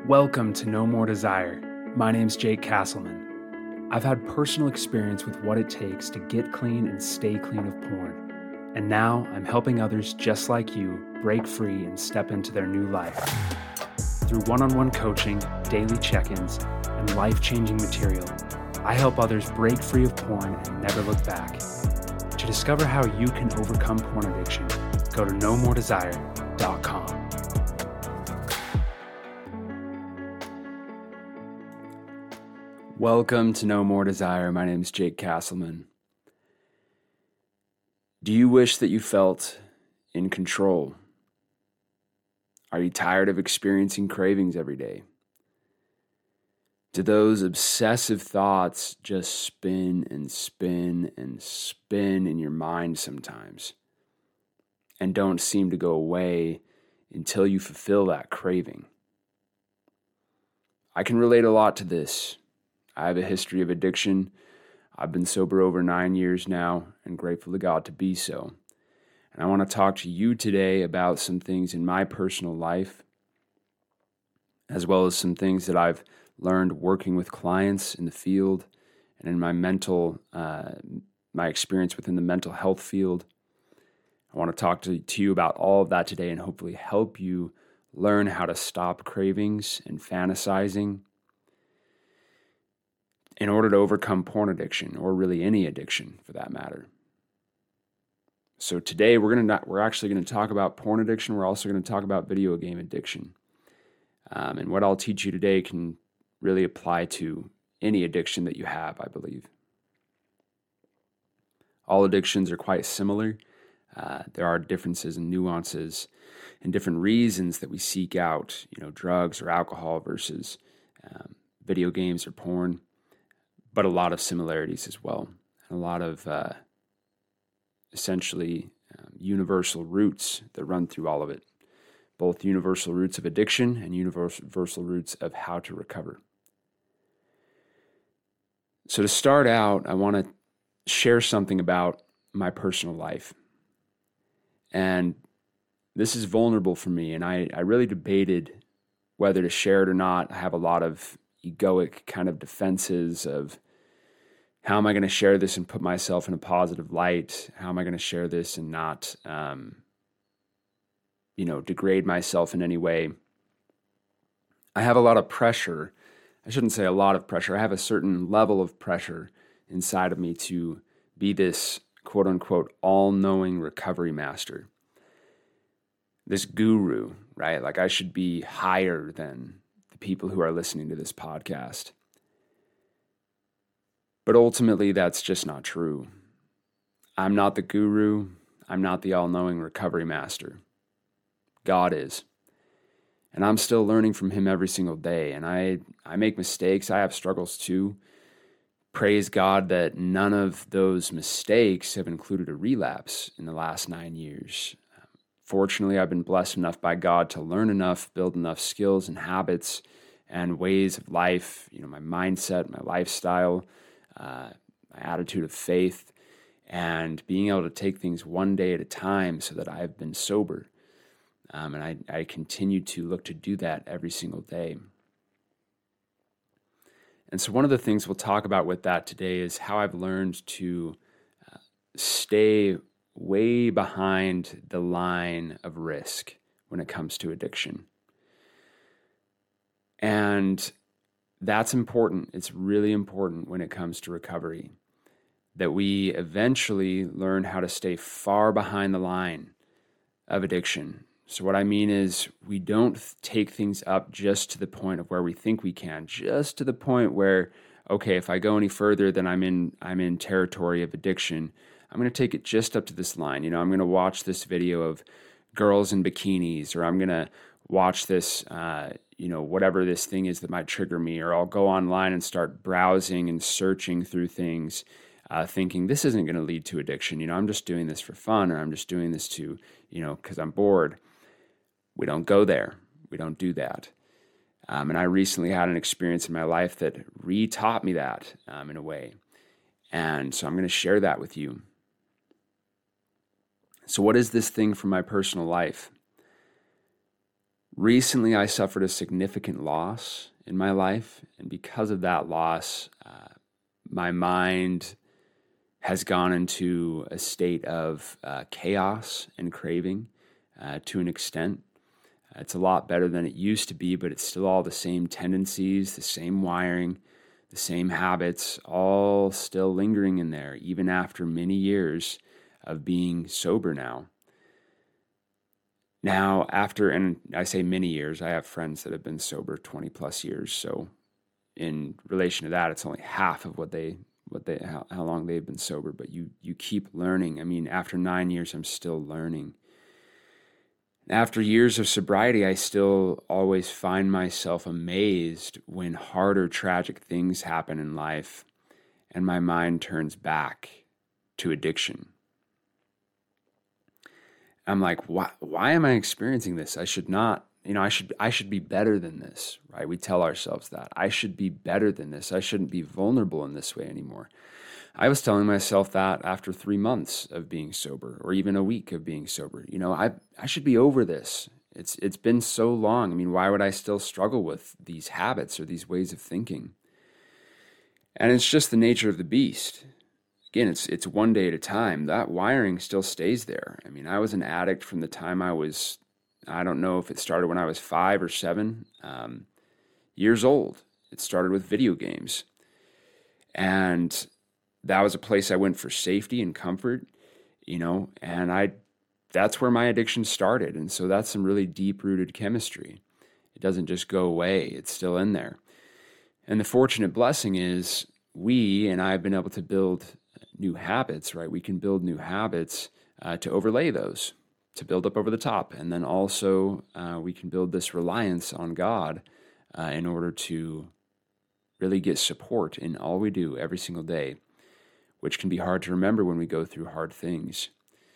Welcome to No More Desire. My name's Jake Castleman. I've had personal experience with what it takes to get clean and stay clean of porn. And now I'm helping others just like you break free and step into their new life. Through one-on-one coaching, daily check-ins, and life-changing material, I help others break free of porn and never look back. To discover how you can overcome porn addiction, go to nomordesire.com. Welcome to No More Desire. My name is Jake Castleman. Do you wish that you felt in control? Are you tired of experiencing cravings every day? Do those obsessive thoughts just spin and spin and spin in your mind sometimes and don't seem to go away until you fulfill that craving? I can relate a lot to this. I have a history of addiction. I've been sober over 9 years now and grateful to God to be so. And I want to talk to you today about some things in my personal life, as well as some things that I've learned working with clients in the field and in my experience within the mental health field. I want to talk to you about all of that today and hopefully help you learn how to stop cravings and fantasizing in order to overcome porn addiction, or really any addiction for that matter. So today we're actually going to talk about porn addiction. We're also going to talk about video game addiction. And what I'll teach you today can really apply to any addiction that you have, I believe. All addictions are quite similar. There are differences and nuances and different reasons that we seek out, drugs or alcohol versus video games or porn. But a lot of similarities as well, and a lot of essentially universal roots that run through all of it, both universal roots of addiction and universal roots of how to recover. So to start out, I want to share something about my personal life. And this is vulnerable for me, and I really debated whether to share it or not. I have a lot of egoic kind of defenses of, how am I going to share this and put myself in a positive light? How am I going to share this and not, degrade myself in any way? I have a lot of pressure. I shouldn't say a lot of pressure. I have a certain level of pressure inside of me to be this quote unquote all-knowing recovery master. This guru, right? Like I should be higher than the people who are listening to this podcast. But ultimately, that's just not true. I'm not the guru. I'm not the all-knowing recovery master. God is. And I'm still learning from him every single day. And I make mistakes. I have struggles too. Praise God that none of those mistakes have included a relapse in the last 9 years. Fortunately, I've been blessed enough by God to learn enough, build enough skills and habits and ways of life, my mindset, my lifestyle, my attitude of faith, and being able to take things one day at a time so that I've been sober. And I continue to look to do that every single day. And so one of the things we'll talk about with that today is how I've learned to stay way behind the line of risk when it comes to addiction. And that's important. It's really important when it comes to recovery, that we eventually learn how to stay far behind the line of addiction. So what I mean is we don't take things up just to the point of where we think we can, just to the point where, okay, if I go any further, then I'm in territory of addiction. I'm going to take it just up to this line. I'm going to watch this video of girls in bikinis, or I'm going to watch this, whatever this thing is that might trigger me, or I'll go online and start browsing and searching through things, thinking this isn't going to lead to addiction. I'm just doing this for fun, or I'm just doing this to, because I'm bored. We don't go there. We don't do that. And I recently had an experience in my life that re-taught me that in a way. And so I'm going to share that with you. So what is this thing from my personal life? Recently, I suffered a significant loss in my life, and because of that loss, my mind has gone into a state of chaos and craving to an extent. It's a lot better than it used to be, but it's still all the same tendencies, the same wiring, the same habits, all still lingering in there, even after many years of being sober now. Now, and I say many years, I have friends that have been sober 20 plus years. So in relation to that, it's only half of how long they've been sober, but you keep learning. I mean, after 9 years, I'm still learning. After years of sobriety, I still always find myself amazed when hard or tragic things happen in life and my mind turns back to addiction. I'm like, why am I experiencing this? I should not, I should be better than this, right? We tell ourselves that. I should be better than this. I shouldn't be vulnerable in this way anymore. I was telling myself that after 3 months of being sober, or even a week of being sober. I should be over this. It's been so long. I mean, why would I still struggle with these habits or these ways of thinking? And it's just the nature of the beast. Again, it's one day at a time. That wiring still stays there. I mean, I was an addict from the time I don't know if it started when I was 5 or 7 years old. It started with video games. And that was a place I went for safety and comfort, and that's where my addiction started. And so that's some really deep-rooted chemistry. It doesn't just go away. It's still in there. And the fortunate blessing is I've been able to build new habits, right? We can build new habits to overlay those, to build up over the top. And then also we can build this reliance on God in order to really get support in all we do every single day, which can be hard to remember when we go through hard things.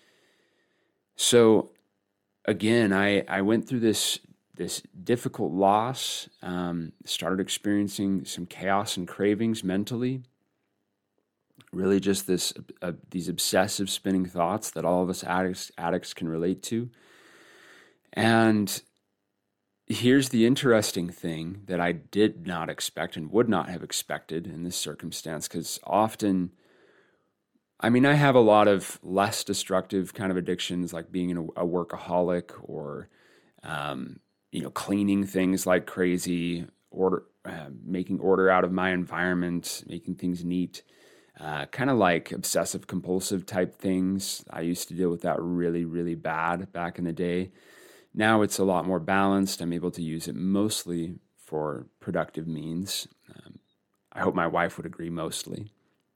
So again, I went through this difficult loss, started experiencing some chaos and cravings mentally, really just these obsessive spinning thoughts that all of us addicts can relate to. And here's the interesting thing that I did not expect and would not have expected in this circumstance, because often, I have a lot of less destructive kind of addictions, like being a workaholic or, cleaning things like crazy, making order out of my environment, making things neat, kind of like obsessive compulsive type things. I used to deal with that really, really bad back in the day. Now it's a lot more balanced. I'm able to use it mostly for productive means. I hope my wife would agree, mostly.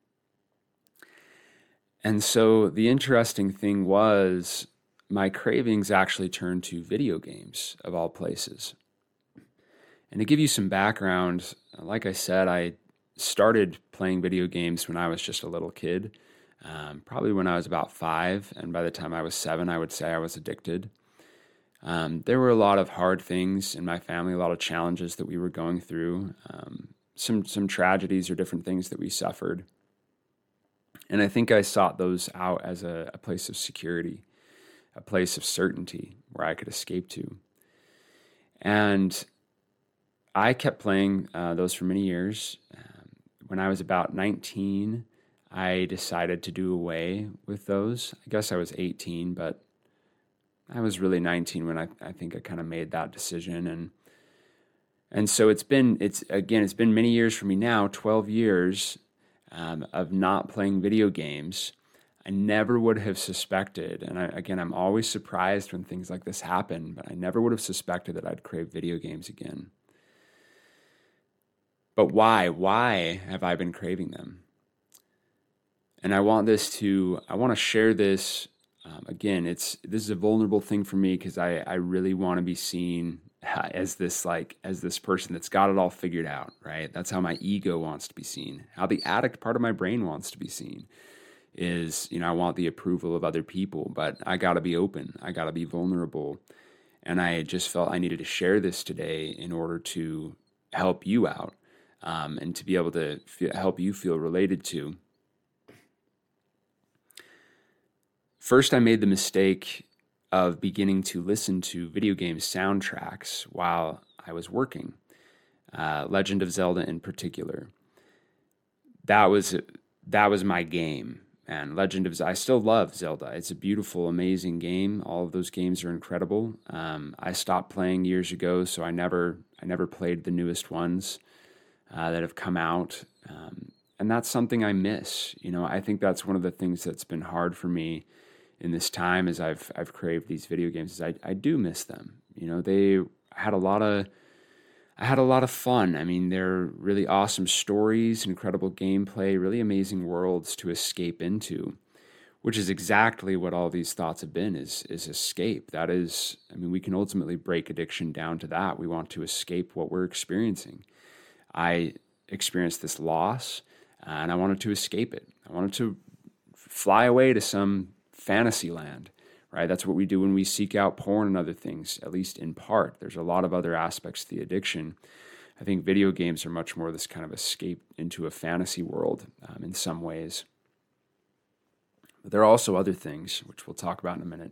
And so the interesting thing was my cravings actually turned to video games, of all places. And to give you some background, like I said, I started playing video games when I was just a little kid, probably when I was about 5. And by the time I was 7, I would say I was addicted. There were a lot of hard things in my family, a lot of challenges that we were going through, some tragedies or different things that we suffered. And I think I sought those out as a place of security, a place of certainty where I could escape to. And I kept playing those for many years. When I was about 19, I decided to do away with those. I guess I was 18, but I was really 19 when I think I kind of made that decision. And so it's been many years for me now, 12 years of not playing video games. I never would have suspected, and I'm always surprised when things like this happen, but I never would have suspected that I'd crave video games again. But why? Why have I been craving them? And I want to share this. This is a vulnerable thing for me because I really want to be seen as this person that's got it all figured out, right? That's how my ego wants to be seen. How the addict part of my brain wants to be seen is, I want the approval of other people, but I got to be open. I got to be vulnerable. And I just felt I needed to share this today in order to help you out, and to be able to help you feel related to. First, I made the mistake of beginning to listen to video game soundtracks while I was working, Legend of Zelda in particular. That was my game. And I still love Zelda. It's a beautiful, amazing game. All of those games are incredible. I stopped playing years ago, so I never played the newest ones that have come out. And that's something I miss. I think that's one of the things that's been hard for me in this time as I've craved these video games. Is I do miss them. They had a lot of I had a lot of fun. I mean, they're really awesome stories, incredible gameplay, really amazing worlds to escape into, which is exactly what all these thoughts have been is escape. That is, I mean, we can ultimately break addiction down to that. We want to escape what we're experiencing. I experienced this loss and I wanted to escape it. I wanted to fly away to some fantasy land, right? That's what we do when we seek out porn and other things, at least in part. There's a lot of other aspects to the addiction. I think video games are much more this kind of escape into a fantasy world in some ways. But there are also other things, which we'll talk about in a minute.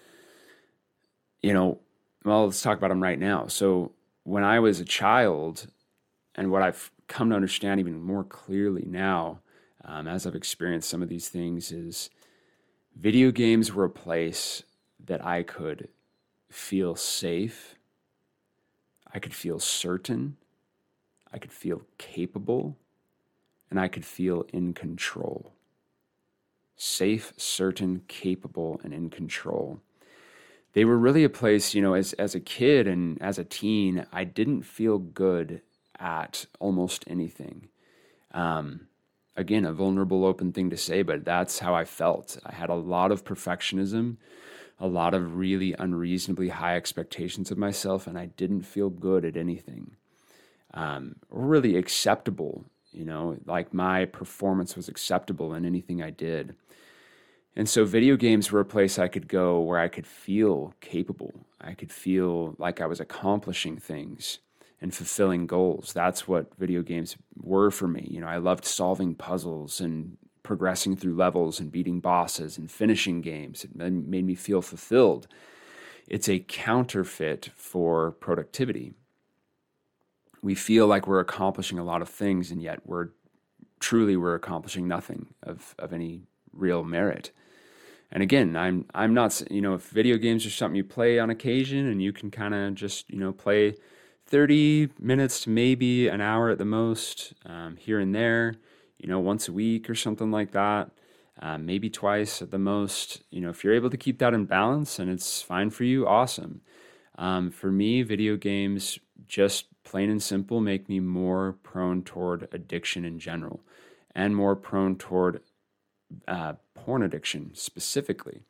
Let's talk about them right now. So when I was a child, and what I've come to understand even more clearly now, as I've experienced some of these things, is video games were a place that I could feel safe, I could feel certain, I could feel capable, and I could feel in control. Safe, certain, capable, and in control. They were really a place, as a kid and as a teen, I didn't feel good at almost anything. Again, a vulnerable, open thing to say, but that's how I felt. I had a lot of perfectionism, a lot of really unreasonably high expectations of myself, and I didn't feel good at anything. Really acceptable, like my performance was acceptable in anything I did. And so video games were a place I could go where I could feel capable. I could feel like I was accomplishing things and fulfilling goals. That's what video games were for me. I loved solving puzzles and progressing through levels and beating bosses and finishing games. It made me feel fulfilled. It's a counterfeit for productivity. We feel like we're accomplishing a lot of things, and yet we're accomplishing nothing of any real merit. And again, I'm not, if video games are something you play on occasion and you can kind of just, play 30 minutes to maybe an hour at the most, here and there, once a week or something like that, maybe twice at the most. If you're able to keep that in balance and it's fine for you, awesome. For me, video games, just plain and simple, make me more prone toward addiction in general and more prone toward porn addiction specifically.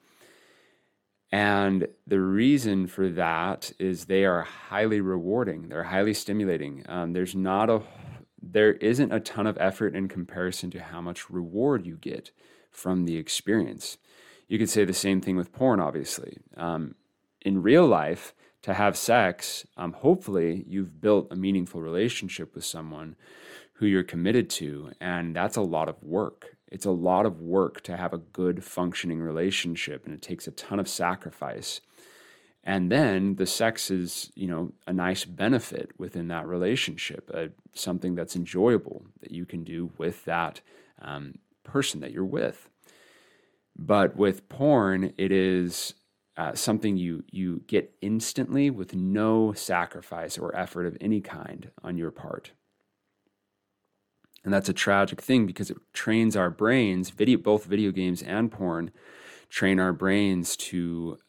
And the reason for that is they are highly rewarding. They're highly stimulating. There isn't a ton of effort in comparison to how much reward you get from the experience. You could say the same thing with porn, obviously. In real life, to have sex, hopefully you've built a meaningful relationship with someone who you're committed to, and that's a lot of work. It's a lot of work to have a good functioning relationship, and it takes a ton of sacrifice. And then the sex is, a nice benefit within that relationship, something that's enjoyable that you can do with that person that you're with. But with porn, it is something you get instantly with no sacrifice or effort of any kind on your part. And that's a tragic thing because it trains our brains, both video games and porn, train our brains to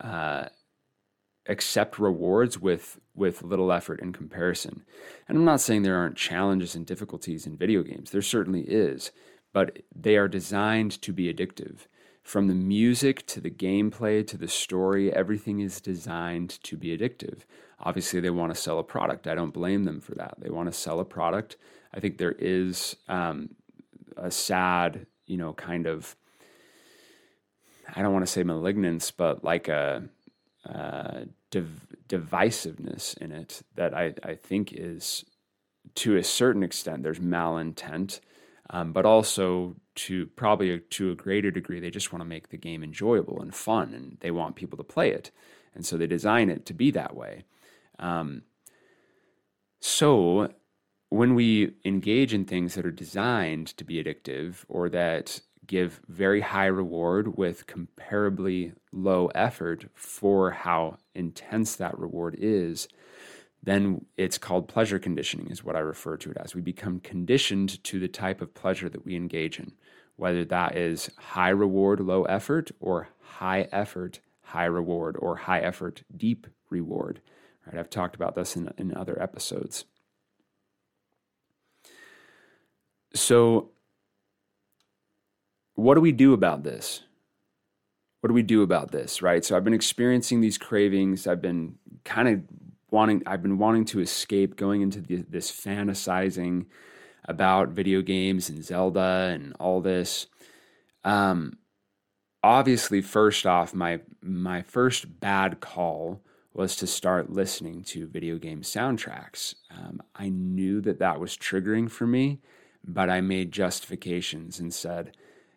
accept rewards with little effort in comparison. And I'm not saying there aren't challenges and difficulties in video games. There certainly is, but they are designed to be addictive. From the music to the gameplay to the story, everything is designed to be addictive. Obviously, they want to sell a product. I don't blame them for that. They want to sell a product. I think there is a sad, kind of, I don't want to say malignance, but like a divisiveness in it that I think is, to a certain extent, there's malintent. but also to a greater degree, they just want to make the game enjoyable and fun, and they want people to play it. And so they design it to be that way. So when we engage in things that are designed to be addictive or that give very high reward with comparably low effort for how intense that reward is, then it's called pleasure conditioning, is what I refer to it as. We become conditioned to the type of pleasure that we engage in, whether that is high reward, low effort, or high effort, high reward, or high effort, deep reward. Right? I've talked about this in other episodes. So what do we do about this? What do we do about this, right? So I've been experiencing these cravings. I've been wanting to escape, going into this fantasizing about video games and Zelda and all this. Obviously, first off, my first bad call was to start listening to video game soundtracks. I knew that was triggering for me, but I made justifications and said,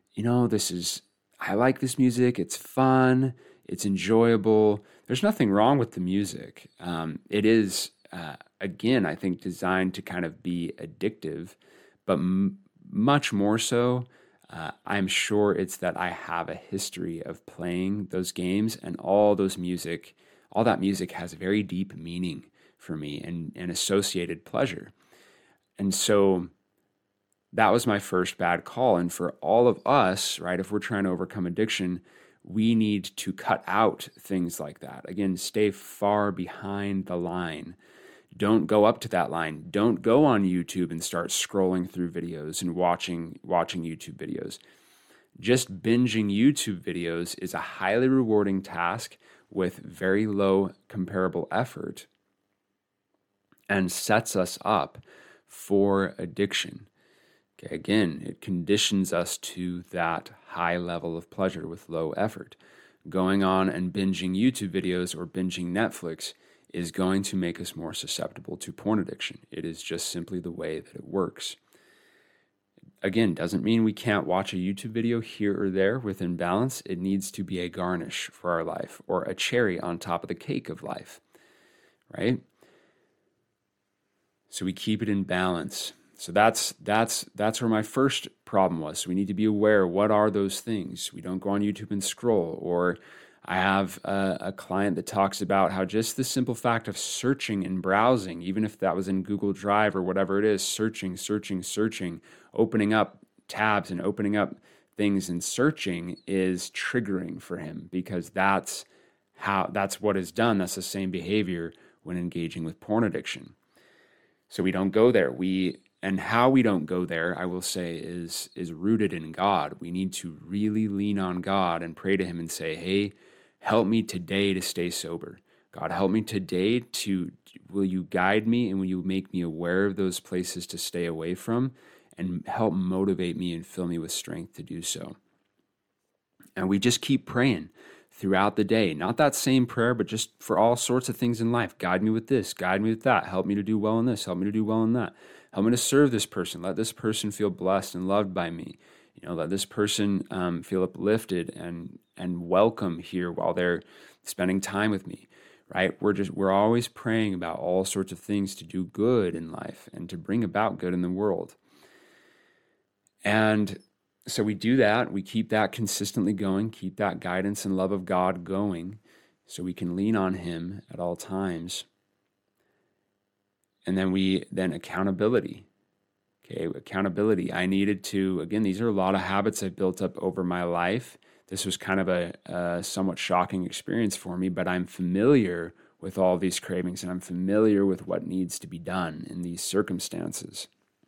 I like this music. It's fun. It's enjoyable. There's nothing wrong with the music. It is, again, I think designed to kind of be addictive, but much more so, I'm sure it's that I have a history of playing those games, and all that music has very deep meaning for me and associated pleasure. And so that was my first bad call. And for all of us, right, if we're trying to overcome addiction, we need to cut out things like that. Again, stay far behind the line. Don't go up to that line. Don't go on YouTube and start scrolling through videos and watching YouTube videos. Just binging YouTube videos is a highly rewarding task with very low comparable effort and sets us up for addiction. Okay, again, it conditions us to that high level of pleasure with low effort. Going on and binging YouTube videos or binging Netflix is going to make us more susceptible to porn addiction. It is just simply the way that it works. Again, doesn't mean we can't watch a YouTube video here or there within balance. It needs to be a garnish for our life or a cherry on top of the cake of life, right? So we keep it in balance. So that's where my first problem was. So we need to be aware, what are those things? We don't go on YouTube and scroll. Or I have a client that talks about how just the simple fact of searching and browsing, even if that was in Google Drive or whatever it is, searching, opening up tabs and opening up things and searching is triggering for him, because that's what is done. That's the same behavior when engaging with porn addiction. So we don't go there. And how we don't go there, I will say, is rooted in God. We need to really lean on God and pray to Him and say, hey, help me today to stay sober. God, help me today will you guide me and will you make me aware of those places to stay away from and help motivate me and fill me with strength to do so. And we just keep praying throughout the day. Not that same prayer, but just for all sorts of things in life. Guide me with this, guide me with that. Help me to do well in this, help me to do well in that. Help me to serve this person. Let this person feel blessed and loved by me. Let this person feel uplifted and welcome here while they're spending time with me, right? We're always praying about all sorts of things to do good in life and to bring about good in the world. And so we do that. We keep that consistently going, keep that guidance and love of God going so we can lean on Him at all times. And then accountability. Okay, accountability. I needed to, again, these are a lot of habits I've built up over my life. This was kind of a somewhat shocking experience for me, but I'm familiar with all these cravings and I'm familiar with what needs to be done in these circumstances.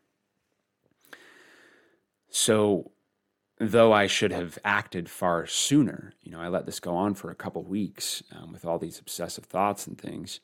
So though I should have acted far sooner, I let this go on for a couple weeks with all these obsessive thoughts and things.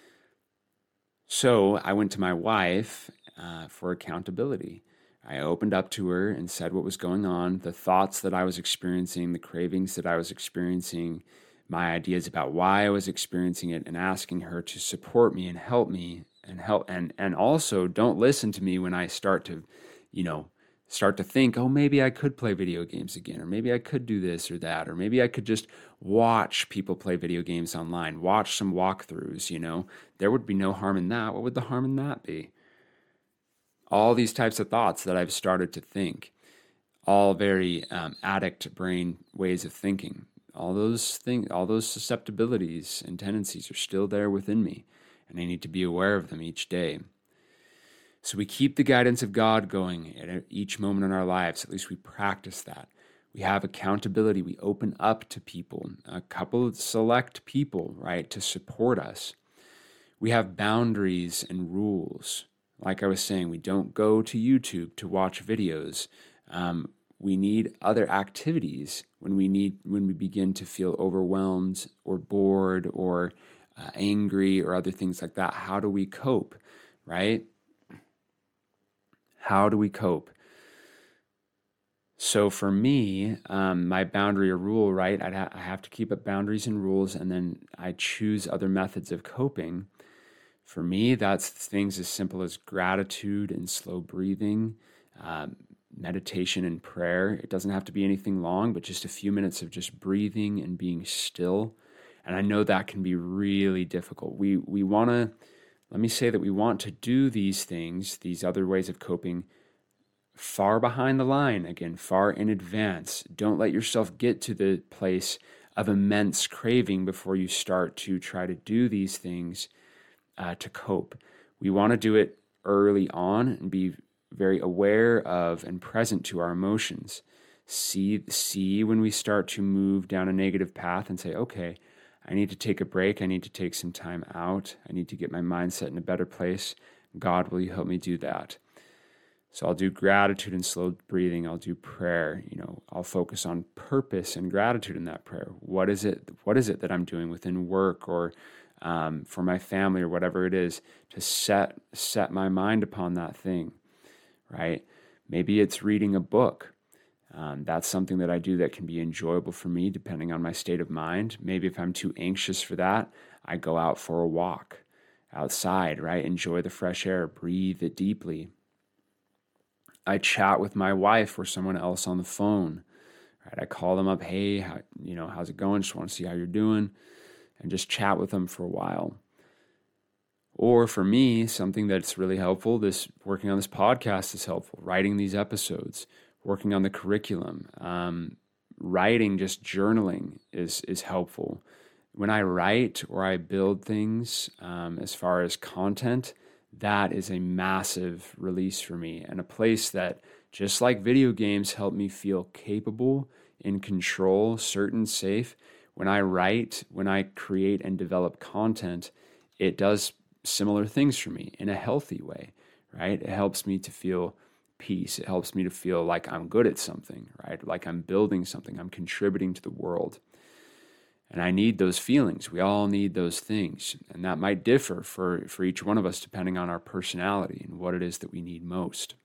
So I went to my wife for accountability. I opened up to her and said what was going on, the thoughts that I was experiencing, the cravings that I was experiencing, my ideas about why I was experiencing it, and asking her to support me and help me and also don't listen to me when I start to, start to think, oh, maybe I could play video games again, or maybe I could do this or that, or maybe I could just watch people play video games online, watch some walkthroughs, there would be no harm in that. What would the harm in that be? All these types of thoughts that I've started to think, all very addict brain ways of thinking. All those things, all those susceptibilities and tendencies are still there within me, and I need to be aware of them each day. So we keep the guidance of God going at each moment in our lives. At least we practice that. We have accountability. We open up to people, a couple of select people, right, to support us. We have boundaries and rules. Like I was saying, we don't go to YouTube to watch videos. We need other activities when we begin to feel overwhelmed or bored or angry or other things like that. How do we cope, right? How do we cope? So for me, my boundary or rule, right? I have to keep up boundaries and rules, and then I choose other methods of coping. For me, that's things as simple as gratitude and slow breathing, meditation and prayer. It doesn't have to be anything long, but just a few minutes of just breathing and being still. And I know that can be really difficult. We want to, let me say that we want to do these things, these other ways of coping, far behind the line, again, far in advance. Don't let yourself get to the place of immense craving before you start to try to do these things to cope. We want to do it early on and be very aware of and present to our emotions. See when we start to move down a negative path and say, okay, I need to take a break. I need to take some time out. I need to get my mindset in a better place. God, will you help me do that? So I'll do gratitude and slow breathing. I'll do prayer. I'll focus on purpose and gratitude in that prayer. What is it that I'm doing within work or for my family or whatever it is to set my mind upon that thing, right? Maybe it's reading a book. That's something that I do that can be enjoyable for me depending on my state of mind. Maybe if I'm too anxious for that, I go out for a walk outside, right? Enjoy the fresh air, breathe it deeply. I chat with my wife or someone else on the phone, right? I call them up, hey, how's it going? Just want to see how you're doing, and just chat with them for a while. Or for me, something that's really helpful, working on this podcast is helpful. Writing these episodes, working on the curriculum, writing, just journaling is helpful. When I write or I build things as far as content, that is a massive release for me, and a place that, just like video games help me feel capable, in control, certain, safe, when I write, when I create and develop content, it does similar things for me in a healthy way, right? It helps me to feel peace. It helps me to feel like I'm good at something, right? Like I'm building something, I'm contributing to the world. And I need those feelings. We all need those things. And that might differ for each one of us depending on our personality and what it is that we need most.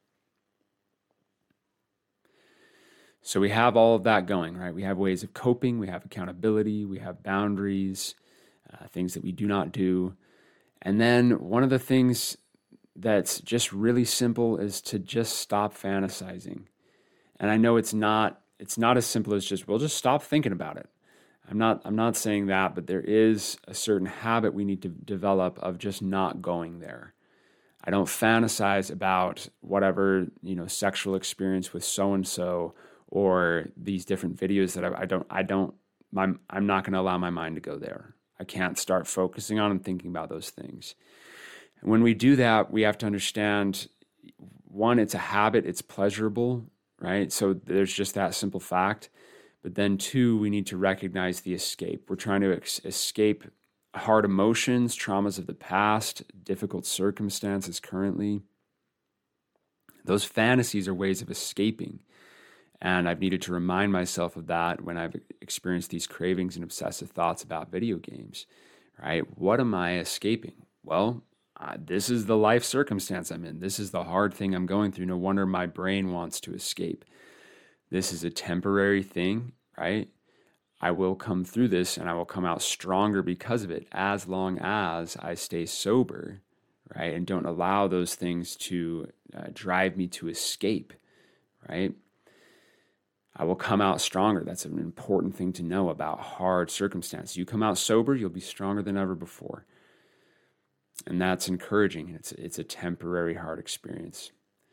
So we have all of that going, right? We have ways of coping, we have accountability, we have boundaries, things that we do not do. And then one of the things that's just really simple is to just stop fantasizing. And I know it's not as simple as just stop thinking about it. I'm not saying that, but there is a certain habit we need to develop of just not going there. I don't fantasize about whatever, sexual experience with so-and-so or these different videos that I'm not going to allow my mind to go there. I can't start focusing on and thinking about those things. And when we do that, we have to understand, one, it's a habit, it's pleasurable, right? So there's just that simple fact. But then two, we need to recognize the escape. We're trying to escape hard emotions, traumas of the past, difficult circumstances currently. Those fantasies are ways of escaping. And I've needed to remind myself of that when I've experienced these cravings and obsessive thoughts about video games, right? What am I escaping? Well, this is the life circumstance I'm in. This is the hard thing I'm going through. No wonder my brain wants to escape. This is a temporary thing, right? I will come through this and I will come out stronger because of it, as long as I stay sober, right? And don't allow those things to drive me to escape, right? I will come out stronger. That's an important thing to know about hard circumstances. You come out sober, you'll be stronger than ever before. And that's encouraging. It's a temporary hard experience.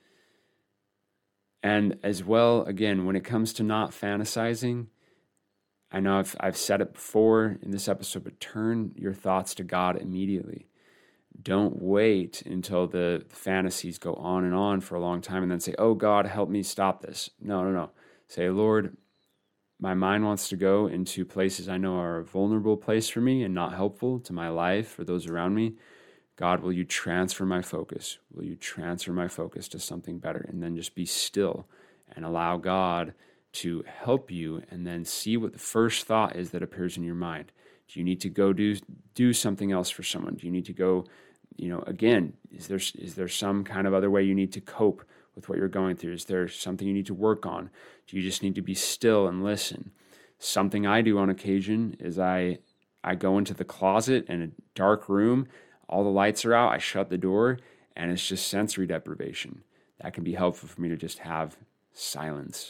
And as well, again, when it comes to not fantasizing, I know I've said it before in this episode, but turn your thoughts to God immediately. Don't wait until the fantasies go on and on for a long time and then say, oh, God, help me stop this. No. Say, Lord, my mind wants to go into places I know are a vulnerable place for me and not helpful to my life or those around me. God, will you transfer my focus? Will you transfer my focus to something better? And then just be still and allow God to help you, and then see what the first thought is that appears in your mind. Do you need to go do something else for someone? Do you need to go, again, is there some kind of other way you need to cope with what you're going through? Is there something you need to work on? Do you just need to be still and listen? Something I do on occasion is I go into the closet in a dark room, all the lights are out, I shut the door, and it's just sensory deprivation. That can be helpful for me to just have silence.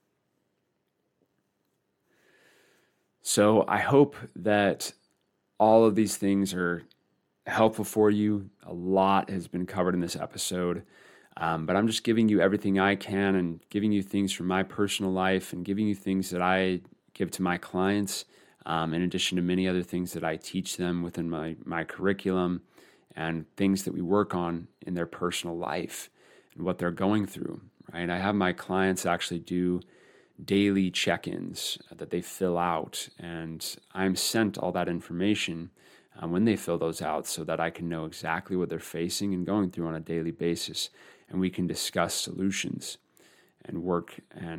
So I hope that all of these things are helpful for you. A lot has been covered in this episode, but I'm just giving you everything I can and giving you things from my personal life and giving you things that I give to my clients, in addition to many other things that I teach them within my curriculum and things that we work on in their personal life and what they're going through, right? I have my clients actually do daily check-ins that they fill out, and I'm sent all that information when they fill those out so that I can know exactly what they're facing and going through on a daily basis, and we can discuss solutions and work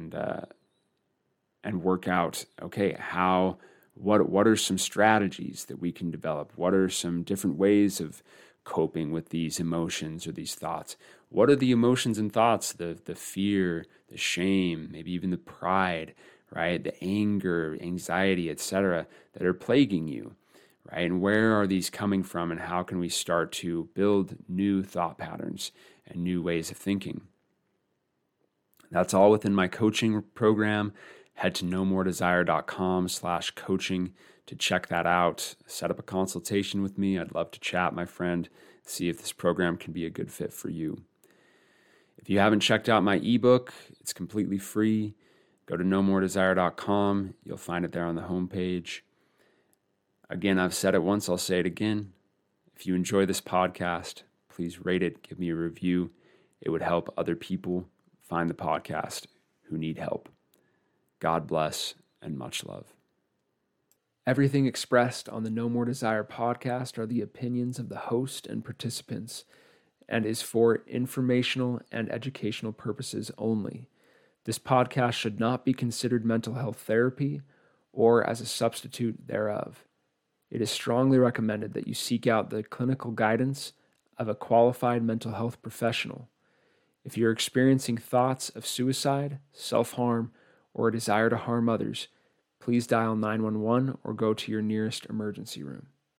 out, okay, what are some strategies that we can develop? What are some different ways of coping with these emotions or these thoughts? What are the emotions and thoughts, the fear, the shame, maybe even the pride, right? The anger, anxiety, etc., that are plaguing you, right? And where are these coming from, and how can we start to build new thought patterns and new ways of thinking? That's all within my coaching program. Head to nomoredesire.com/coaching to check that out. Set up a consultation with me. I'd love to chat, my friend, see if this program can be a good fit for you. If you haven't checked out my ebook, it's completely free. Go to nomoredesire.com. You'll find it there on the homepage. Again, I've said it once, I'll say it again. If you enjoy this podcast, please rate it, give me a review. It would help other people find the podcast who need help. God bless and much love. Everything expressed on the No More Desire podcast are the opinions of the host and participants and is for informational and educational purposes only. This podcast should not be considered mental health therapy or as a substitute thereof. It is strongly recommended that you seek out the clinical guidance of a qualified mental health professional. If you're experiencing thoughts of suicide, self-harm, or a desire to harm others, please dial 911 or go to your nearest emergency room.